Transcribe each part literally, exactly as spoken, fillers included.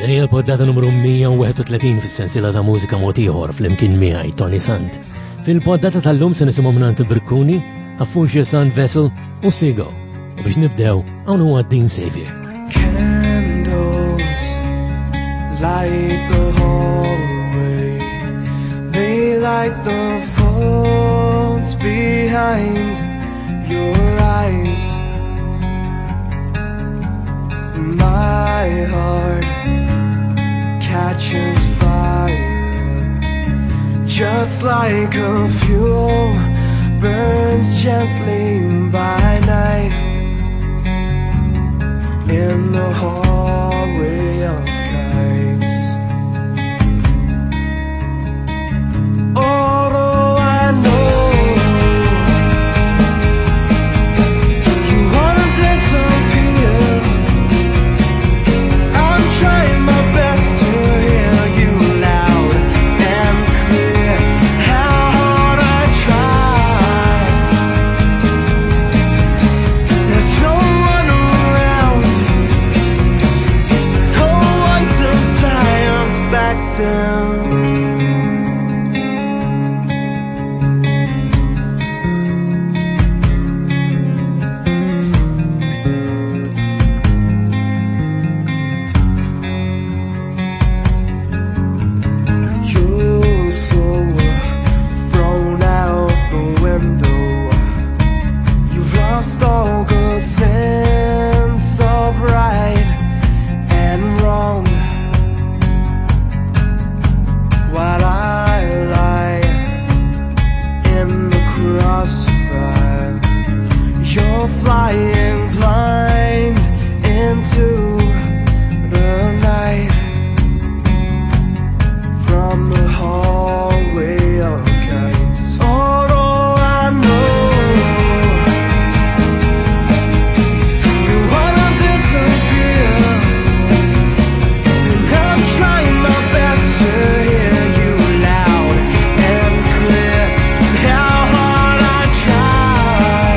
Dan hija l-poddata numru mija u wieħed u tletin fis-sensiela ta' mużika mod ieħor flimkien miegħi Tony Sant. Fil-poddata tal-lum se nisimgħu mingħand il-Brikkuni, Affuxia Sun Vessel u Sigo. U biex nibdew hawn huwa Dean Xavier. Candles light the hallway, they light the folds behind your eyes. My heart catches fire, just like a fuel burns gently by night in the hallway of kites. Although I know you wanna disappear, I'm trying my best to hear you loud and clear. How hard I try, there's no one around, no one to tie us back down. You're so thrown out the window, you've lost all good sense of right and wrong, while I lie in the crossfire. You're flying blind into the night from the hallway of kites. Although I know you wanna disappear, I'm trying my best to hear you loud and clear. How hard I try,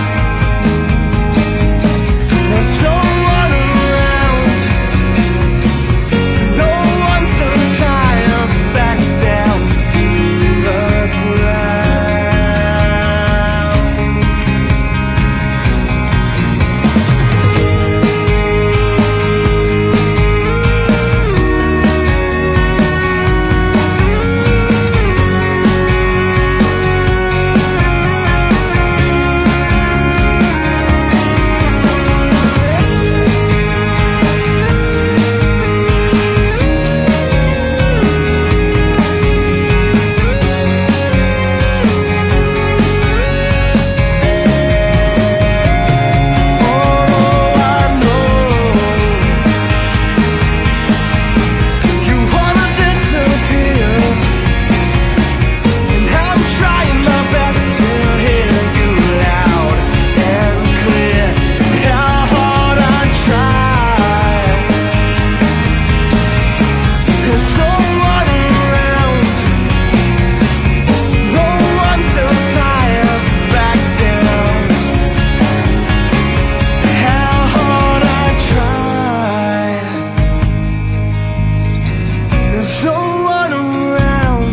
there's no one around, no one to tie us back down to the ground. Although I know you wanna disappear, and I'm trying my best to hear you loud and clear. How hard I try, there's no one around, no one to tie us back down. How hard I try, there's no one around,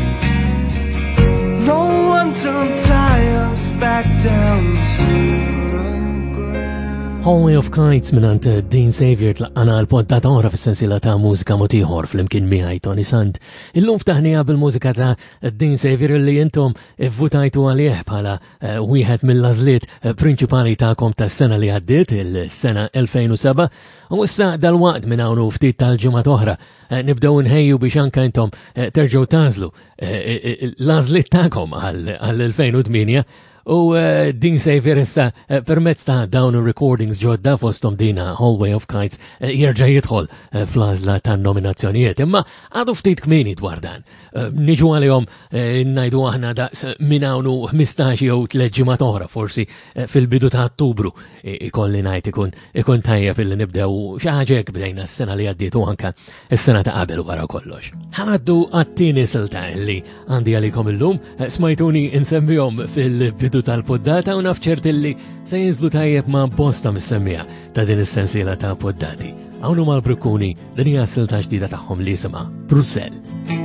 no one to tie us back down to the ground. Hallway of Kites minant Dean Xavier tlaqana l-poddata oħra fis-sensiela ta' mużika mod ieħor flimkien miegħi Tony Sant. Illum ftaħnija bil-mużika ta' Dean Xavier li intom vvutajtu għalih bħala eh, wieħed mill-għażliet eh, prinċipali tagħkom tas-sena li għaddiet, il-sena elfejn u seba', u issa dal-waqt minn hawn u ftit tal-ġimgħat oħra eh, nibdew nħejju biex anke intom eh, terġgħu tażlu eh, eh, l-għażliet tagħkom għall-elfejn u tminja. U uh, Dean Xavier issa uh, permezz ta' dawn recordings ġodda fostom dina Hallway of Kites uh, jerġa' jidħol uh, fl-għażla ta' nominazzjonijiet. Imma għadu ftit kmieni dwar dan. Uh, Niġu għalihom uh, ngħidu aħna daqs minn hawn u ħmistax jew tliet ġimgħat oħra forsi uh, fil-bidu ta' Ottubru ikolli ngħid ikun ikun tajjeb illi nibdew xi ħaġa hekk bdejna s-sena li għaddiet u anke s-sena ta' qabel wara kollox. Ħanaddu għat-tieni silta li għandi għalikom illum, uh, smajtuni insemmihom fil-bidu tal-poddata u nafċert illi se jinżlu tajjeb ma' bosta mis-semmija ta' din is-sensiela ta' poddati. Għawnu mal-Brukkuni din hija silta ġdida tagħhom li jisimha Brussell.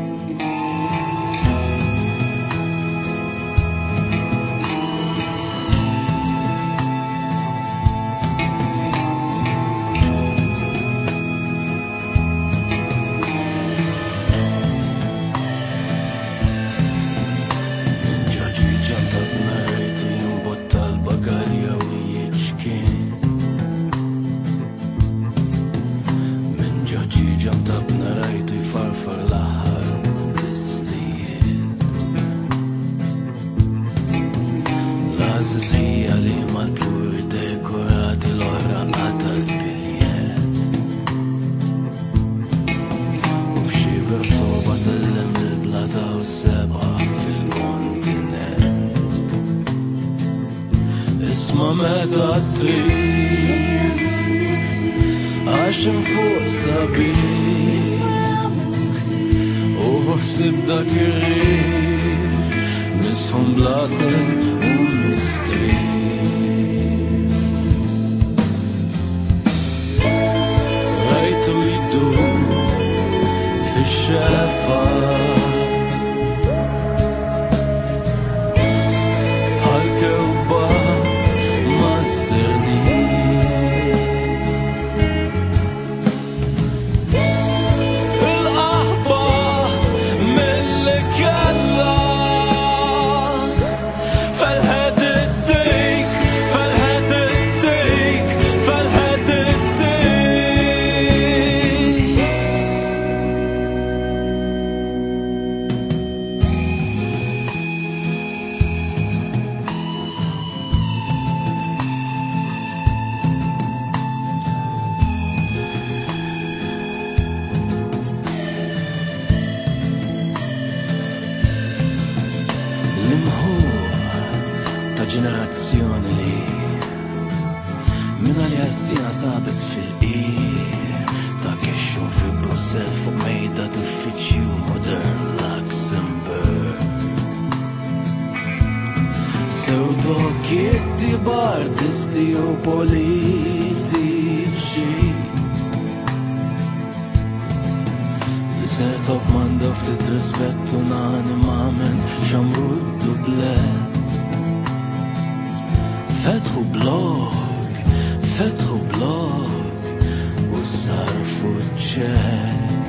Isma meta trid għax infuq sabiħ u ħsib dak ir-riħ misħum blasen u mistrieħ. Rajtu jdur fix-xefa ġenerazzjoni li minna li għazzina sabet fil-qir ta' kexxu fi Brussell fuq mejda d'uffiċċju modern Luxembourg. Pseudo-kiddi b'artisti u politiċi li setok mandof ftit rispett unanimament xamru d-dublet. Fetħu blog, fetħu blog u sarfu ċek.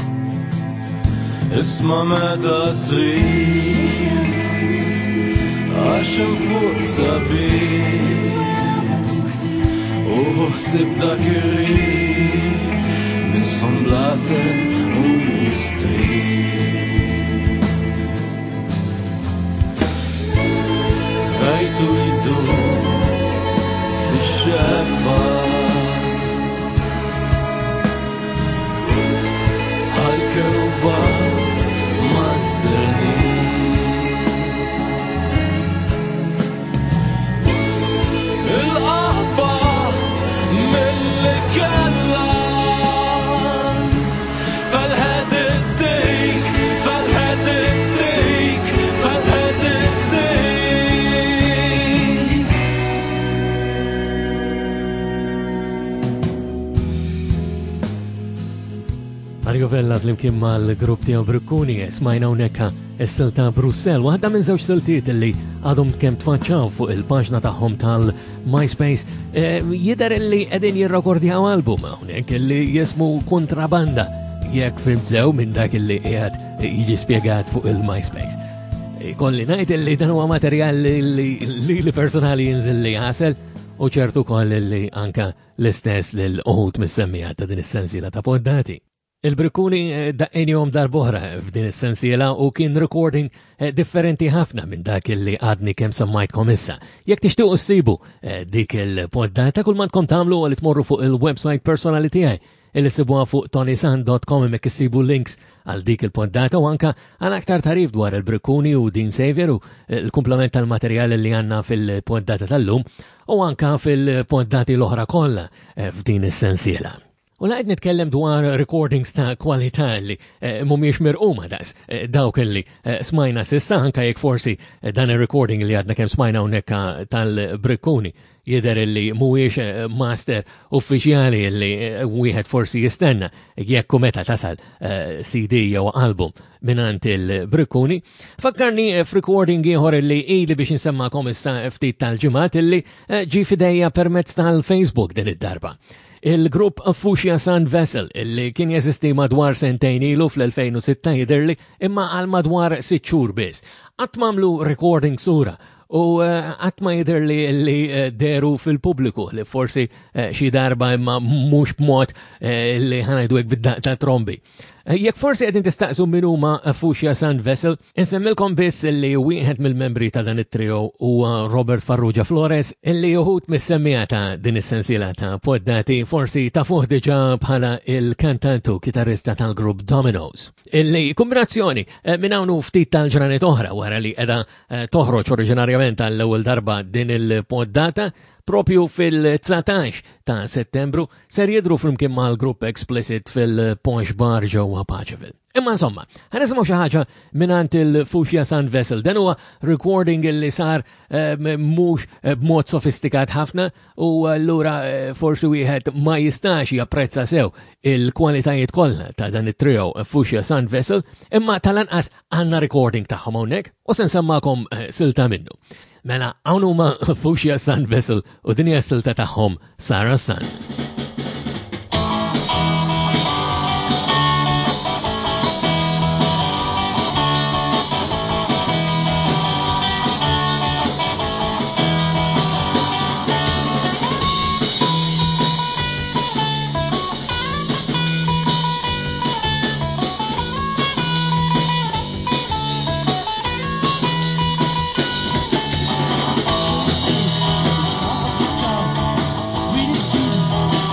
Isma meta trid għax infuq sabiħ u ħsib dak ir-riħ misħum blasen u mistrieħ. Rajtu jdur fix-xefa għal-kewba ma' s-serniħ. Il-qahba mill-li kella fel-ħed id-dik, fel-ħed id-dik, fel-ħed id-dik. Mario Vella flimkien mal-grupp tiegħu Brukkuni smajna hawnhekk is-silta Brussell, waħda minn żewġ siltiet li għadhom kemm tfaċċaw fuq il-paġna tagħhom tal-MySpace. Jidher li qegħdin jirrekordjaw album hawnhekk li jismu Kontrabanda, jekk fimt sew minn dak li qiegħed jiġi spjegat fuq il-MySpace. Kolli ngħid li dan huwa materjal li personali jinżil li ħasel u ċertu koll li anka l-istess lil uħud mis-semmija ta' din is-sensiela ta' poddati. Il-Brukkuni daqqinjom darb'oħra f'din is-sensiela u kien recording differenti ħafna minn dak li għadni kemm semmajtkom issa. Jekk tixtiequ ssibu dik il-poddata kull ma tkom tagħmlu li tmorru fuq il-website personali tiegħi illi sibuha fuq tonisan dot com hemmhekk issibu links għal dik il-poddata u anka għal aktar tarif dwar il-Brukkuni u Dean Xavier u l-kumplament tal-materjali li għandna fil-poddata tal-lum u anka fil-poddati l-oħra kollha f'din is-sensiela. U laqed nitkellem dwar recordings ta' kwalità li eh, mumiex mirquma das eh, dawk li eh, smajna sissa anka jekk forsi eh, dan ir-recording li għadna kemm smajna hawnhekk tal-Brikkuni jidher li mhuwiex eh, master uffiċjali li eh, wieħed forsi jistenna jekk meta tasal eh, C D jew album minant il-Brikkuni. Fakkarni eh, f'recording ieħor li ili biex insemmakom issa ftit tal-ġimgħat illi eh, ġi fidejja permezz tal-Facebook din id-darba. Il-grupp Fuxia Sun Vessel illi kien jeżisti madwar sentejn ilu fl-elfejn u sitta jidherli imma għal madwar sitt xhur biss. Qatt m'għamlu recording sura u qatt ma jidherli li deru fil-pubbliku li forsi xi darba imma mhux b'mod li ħanajdu hekk bid-daq ta' trombi. Jekk forsi qegħdin tistaqsu min huma Fuxia Sun Vessel, insemmilkom biss li wieħed mill-membri ta' dan it-trio huwa Robert Farrugia Flores illi uħud mis-semmija ta' din is-sensiela ta' poddati forsi ta' fuq diġà bħala il-kantantu kitarrista tal-grupp Dominoes. Illi kombinazzjoni minn hawn ftit tal-ġranet oħra wara li qiegħda toħroġ oriġinarjament tal-ewwel darba din il-poddata propju fil-tsatax ta' Settembru ser jidru flimkien mal-grupp Explicit fil-Posh Bar ġewwa Paċeville. Imma insomma, ħanisimgħu xi ħaġa mingħand il-Fuxia Sun Vessel. Dan huwa recording li sar mhux b'mod sofistikat ħafna u allura forsi wieħed ma jistax japprezza sew il-kwalitajiet kollha ta' dan it-trio Fuxia Sun Vessel, imma tal-anqas għandna recording tagħhom hawnhekk u se nsemmakom silta minnu. Mela hawn huma Fuxia Sun Vessel u din hija s-silta tagħhom Sarah Sun. Read it,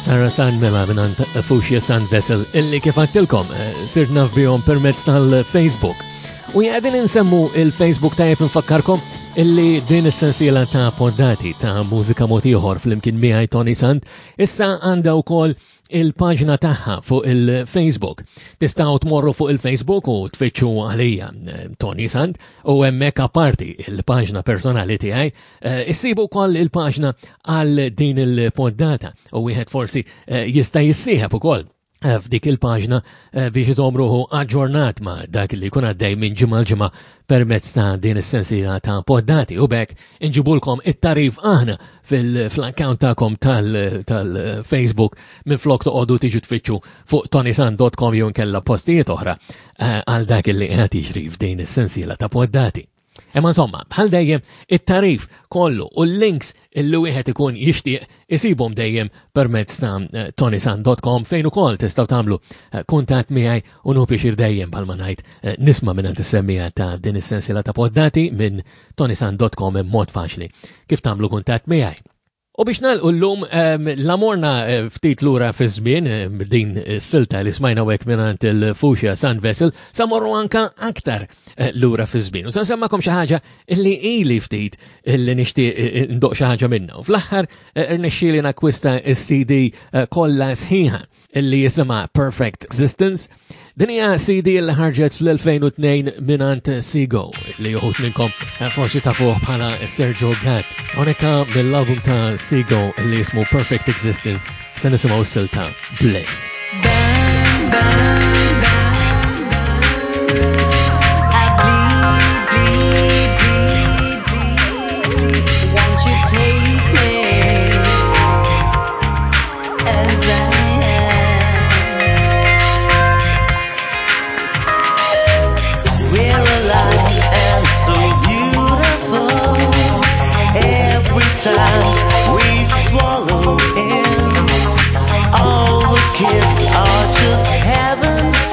Sarah San mela minant Fuxia San Vessel illi kif għattilkom sirna f'bihom permezz tal-Facebook. U jgħadin insemmu il-Facebook tajjeb nfakkarkom illi din is-sensiela ta' poddati ta' mużika motiħor fl-imkien miegħi Tony Sant issa għandha wkoll il-paġna tagħha fuq il-Facebook. Tistgħu tmorru fuq il-Facebook u tfittxu għalija Tony Sant u hemmhekk apparti il-paġna personali tiegħi issibu wkoll il-paġna għal din il-poddata u wieħed forsi jista' jissieħeb ukoll f'dik il-paġna biex iżomruħu aġġornat ma' dak li jkun għaddej minn ġimgħa l-ġimgħa permezz ta' din is-sensiela ta' poddati u bekk inġibulkom it-tarif aħna fil-account tagħkom tal-Facebook minn flok toqgħodu tiġu tfittxu fuq tonisan dot com jew inkella postijiet oħra għal dak li qed jiġri f'din is-sensiela ta' poddati. Imma insomma, bħal dejjem it-tarif kollu u l-links illi wieħed ikun jixtieq isibhom dejjem permezz ta' tonisan dot com fejn ukoll tistgħu tagħmlu kuntatt miegħi u nupixir dejjem bħalma ngħid nisma' mingħand is-semmija ta' din is-sensiela ta' poddati minn tonisan dot com hemm mod faċli kif tagħmlu kuntatt miegħi. U biex nagħlqu llum l-amorna ftit lura fi żmien din s-silta li smajna hekk mingħand il-Fuxia San Vessel sa morru anka aktar lura fi żmien. U se nsemmakom xi ħaġa illi ili ftit illi nixtieq ndoq xi ħaġa minnha. U fl-aħħar irnexxieli nakkwista s-C D kollha sħiħa illi jisimha Perfect Existence. Din hija C D li ħarġet fl-elfejn u tnejn minant Seago li joħut minnkom forsi tafuh bħala Sergio Gatt. Hawnhekk mill-album ta' Seago li jismu Perfect Existence se nisimgħu s-silta Bliss. Bang, bang. Time we swallow in, all the kids are just having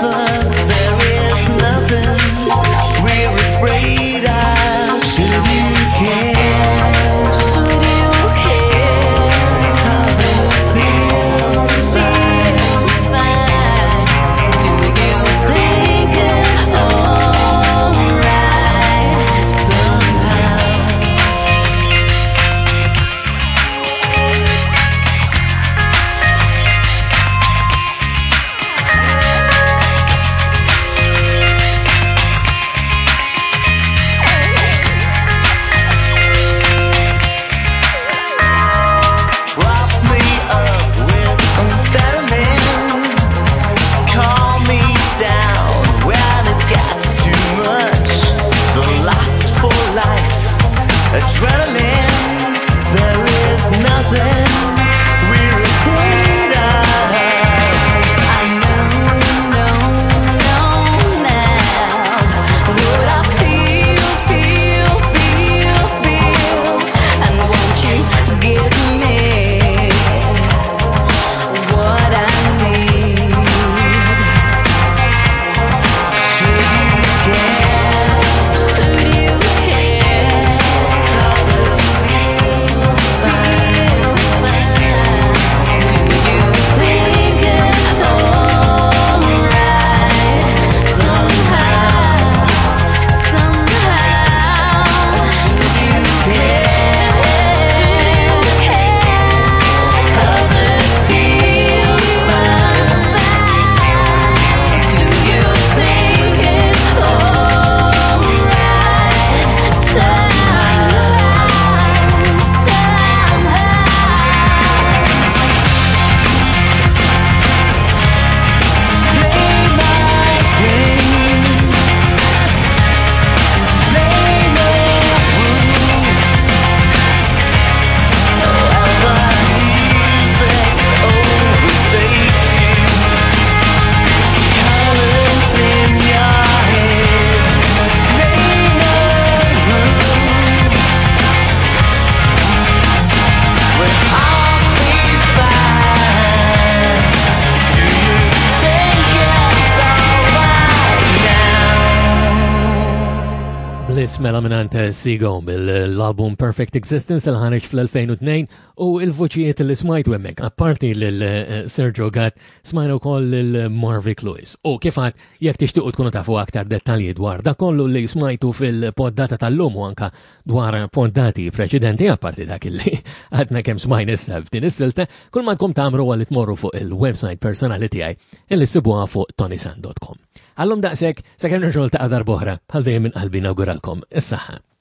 L-ismela minant Sigo mill-album Perfect Existence il-ħareġ fl-alfejn u tnejn u il-voċijiet li smajtu hemmhekk. Apparti lil-Sergio Gatt smajna wkoll lil-Marvick Lewis. U kifat jekk tixtiequ tkunu tafu aktar dettalji dwar da kollu li smajtu fil-poddata tal-lum u anka dwar poddati preċedenti apparti dak illi għadna kemm smajn issa f'din is-silta, kull ma tkom tagħmlu għalli tmorru fuq il-website personali tiegħi illi ssibuha fuq tonisan dot com. Għallum daqsek, sakemm nerġgħu ta' darbohra, bħal dejjem minn qalbi nawguralkom is-saħħa.